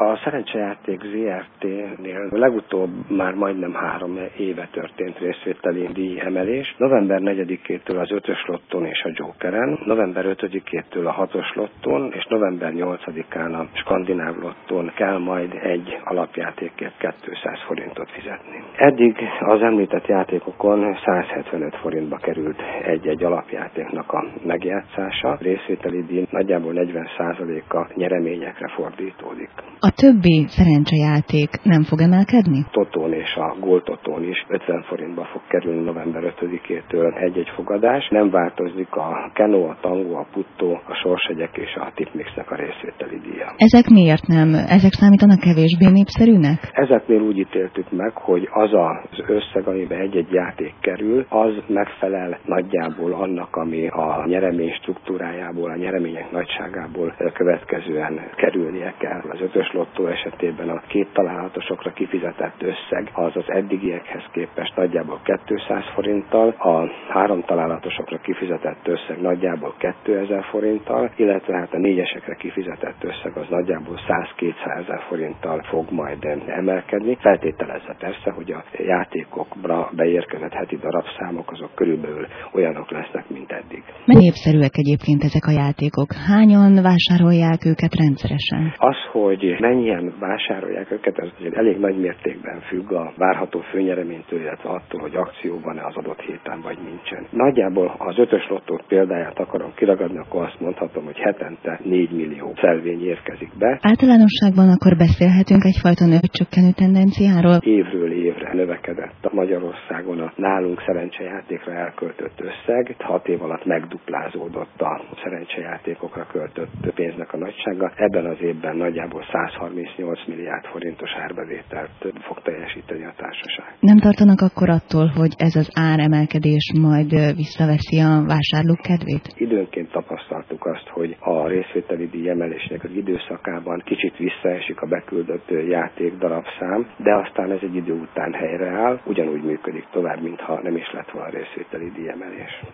A Szerencsejáték Zrt.-nél legutóbb már majdnem 3 éve történt részvételi díjemelés. November 4-től az 5-ös lottón és a Jokeren, november 5-től a 6-os lottón, és november 8-án a Skandináv lottón kell majd egy alapjátékért 200 forintot fizetni. Eddig az említett játékokon 175 forintba került egy alapjátéknak a megjátszása. Részvételi díj nagyjából 40%-a nyereményekre fordítódik. A többi szerencsejáték nem fog emelkedni? Totón és a góltotón is 50 forintba fog kerülni november 5-től egy fogadás. Nem változik a Keno, a Tango, a Puttó, a Sorsegyek és a Tipmixnek a részvételi díja. Ezek miért nem? Ezek számítanak kevésbé népszerűnek? Ezeknél úgy ítéltük meg, hogy az az összeg, amiben egy játék kerül, az megfelel nagyjából annak, ami a nyeremény struktúrájából, a nyeremények nagyságából következően kerülnie kell. Az 5-ös lottó esetében a 2 találatosokra kifizetett összeg az eddigiekhez képest nagyjából 200 forinttal, a 3 találatosokra kifizetett összeg nagyjából 2000 forinttal, illetve hát a 4-esekre kifizetett összeg az nagyjából 100-200 forinttal fog majd emelkedni. Feltételezve persze, hogy a játékokra beérkezett heti darabszámok azok körülbelül olyanok lesznek, mint eddig. Mennyire népszerűek egyébként ezek a játékok? Hányan vásárolják őket rendszeresen? Az, hogy mennyien vásárolják őket, ez elég nagy mértékben függ a várható főnyereménytől, illetve attól, hogy akcióban-e az adott héten vagy nincsen. Nagyjából az 5-ös lottót példáját akarom kiragadni, akkor azt mondhatom, hogy hetente 4 millió szelvény érkezik be. Általánosságban akkor beszélhetünk egyfajta növénycsökkenő tendenciáról? Évről évre növekedett a Magyarországon a nálunk szerencsejátékra elköltött összeg. 6 év alatt megduplázódott a szerencsejátékokra költött pénznek a nagysága. Ebben az évben nagyjából 138 milliárd forintos árbevételt fog teljesíteni a társaság. Nem tartanak akkor attól, hogy ez az áremelkedés majd visszaveszi a vásárlók kedvét? Időnként tapasztaltuk azt, hogy a részvételi díj emelésnek az időszakában kicsit visszaesik a beküldött játék darabszám, de aztán ez egy idő után helyreáll, ugyanúgy működik tovább, mintha nem is lett volna részvételi díj emelés.